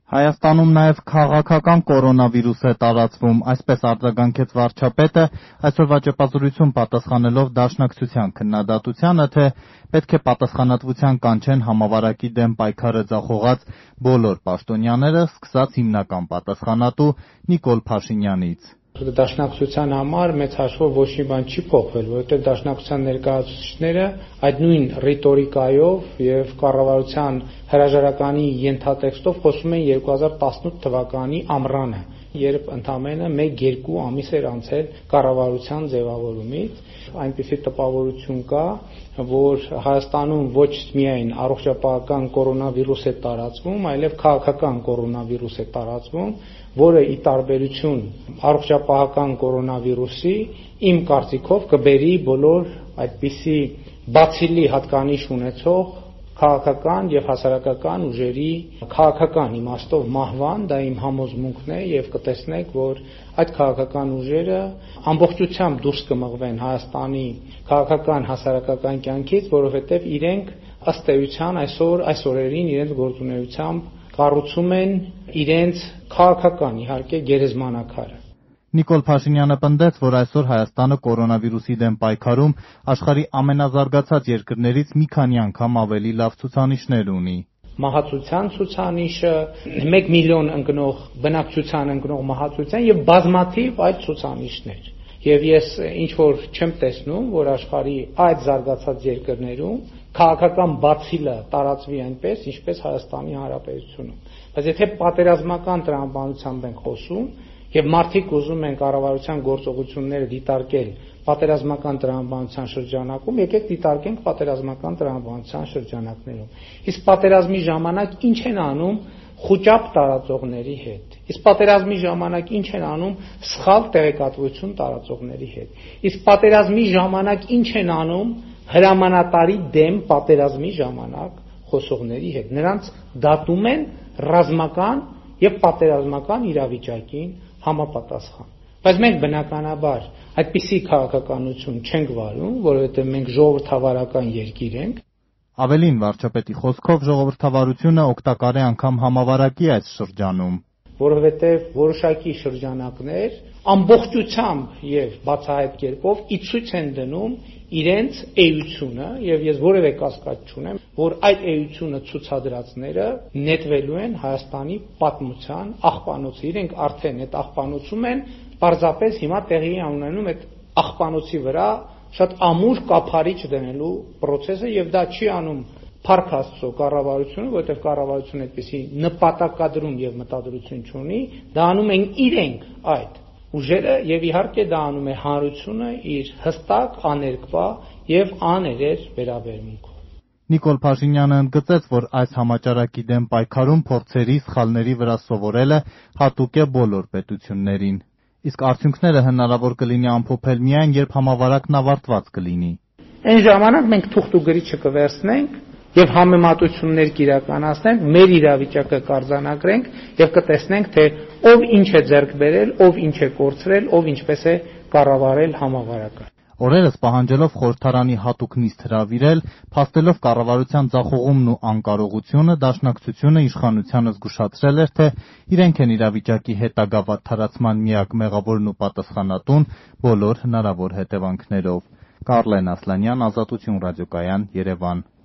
Հայաստանում նաև քաղաքական կորոնավիրուս է տարածվում, այսպես արձագանքեց վարչապետը, այսօրվա ճեպազրույցում պատասխանելով Դաշնակցության քննադատությանը, թե պետք է պատասխանատվության կանչեն համավարակի դեմ պայքարը ձախողած բոլոր պաշտոնյաները, սկսած հիմնական պատասխանատու Նիկոլ Փաշինյանից։ Դաշնակցության համար մեծ հաշվով ոչ մի բան չի փոխվել, որովհետև դաշնակցության ներկայացուցիչները այդ նույն ռետորիկայով եւ կառավարության հրաժարականի ենթատեքստով խոսում են 2018 թվականի ամռանը, երբ ընդամենը 1-2 ամիս էր անցել կառավարության ձևավորումից, այնպիսի տպավորություն կա, որ Հայաստանում ոչ միայն առողջապահական կորոնավիրուս է տարածվում, այլև քաղաքական կորոնավիրուս է տարածվում, որը ի տարբերություն առողջապահական կորոնավիրուսի իմ կարծիքով կբերի բոլոր այդպիսի բացիլի հատկանիշ ունեցող քաղաքական եւ հասարակական ուժերի քաղաքական իմաստով մահվան, դա իմ համոզմունքն է եւ կտեսնեք, որ այդ քաղաքական ուժերը ամբողջությամբ դուրս կմղվեն Հայաստանի քաղաքական հասարակական կյանքից, որովհետեւ իրենք ըստ էության այս օրերին իրենց գործունեությամբ կառուցում են իրենց քաղաքական իհարկե գերեզմանակարը։ Նիկոլ Փաշինյանը պնդեց, որ այսօր Հայաստանը կորոնավիրուսի դեմ պայքարում աշխարհի ամենազարգացած երկրներից մի քանի անգամ ավելի լավ ցուցանիշներ ունի։ Մահացության ցուցանիշը, 1 միլիոն ընկնող բնակչության ընկնող մահացության եւ բազմաթիվ այլ ցուցանիշներ։ Եվ ես ինչ որ չեմ տեսնում, որ աշխարհի այդ զարգացած երկրներում քաղաքական բացիլը տարածվի այնպես, ինչպես Հայաստանի Հանրապետությունում։ Բայց եթե պատերազմական տրամաբանությամբ ենք խոսում եւ մարդիկ ուզում են կառավարության գործողությունները դիտարկել պատերազմական տրամաբանության շրջանակում, եկեք դիտարկենք պատերազմական տրամաբանության շրջանակներում։ Իսկ պատերազմի ժամանակ ինչ են անում խոճապ տարածողների հետ։ Իսկ պատերազմի ժամանակ ինչ են անում սխալ տեղեկատվություն տարածողների հետ։ Իսկ պատերազմի ժամանակ ինչ են անում հրամանատարի դեմ պատերազմի ժամանակ խոսողների հետ։ Նրանց դատում են ռազմական եւ պատերազմական իրավիճակին համապատասխան։ Բայց մենք բնականաբար այդպիսի քաղաքականություն չենք վարում, որովհետեւ մենք ժողովրդավարական երկիր ենք։ Ավելին, վարչապետի խոսքով ժողովրդավարությունը օգտակար է անգամ համավարակի այս շրջանում, որովհետև որոշակի շրջանակներ ամբողջությամբ եւ բացահայտ կերպով ի ցույց են դնում իրենց էությունը եւ ես որևէ կասկած չունեմ, որ այդ էությունը ցուցադրածները նետվելու են Հայաստանի պատմության աղբանոցը։ Իրենք արդեն այդ աղբանոցում են պարզապես հիմա տեղի ունենում այդ աղբանոցի վրա շատ ամուր կափարիչ դնելու process-ը եւ դա չի անում Փառք Աստծո կառավարությունը, որտեղ կառավարությունը այդպիսի նպատակադրում եւ մտադրություն չունի, դա անում են իրենք այդ ուժերը եւ իհարկե դա անում է հանրությունը իր հստակ, աներկբա եւ աներեր վերաբերմունքով։ Նիկոլ Փաշինյանը ընդգծեց, որ այս համաճարակի դեմ պայքարում փորձերի, սխալների վրա սովորելը հատուկ է բոլոր պետություններին։ Իսկ արդյունքները հնարավոր կլինի ամփոփել միայն, երբ համավարակն ավարտված կլինի։ Այն ժամանակ մենք թուղթ ու գրիչը կվերցնենք եւ համեմատություններ կիրականացնենք, մեր իրավիճակը կարձանագրենք եւ կտեսնենք, թե ով ինչ է ձեռք բերել, ով ինչ է կորցրել, ով ինչպես է կառավարել համավարակը։ Օրերս պահանջելով խորհրդարանի հատուկ նիստ հրավիրել, փաստելով կառավարության ձախողումն ու անկարողությունը, Դաշնակցությունը իշխանությանը զգուշացրել էր, թե իրենք են իրավիճակի հետագա վատթարացման միակ մեղավորն ու պատասխանատուն բոլոր հնարավոր հետևանքներով։ Կարլեն Ասլանյան, Ազատություն ռադիոկայան, Երևան։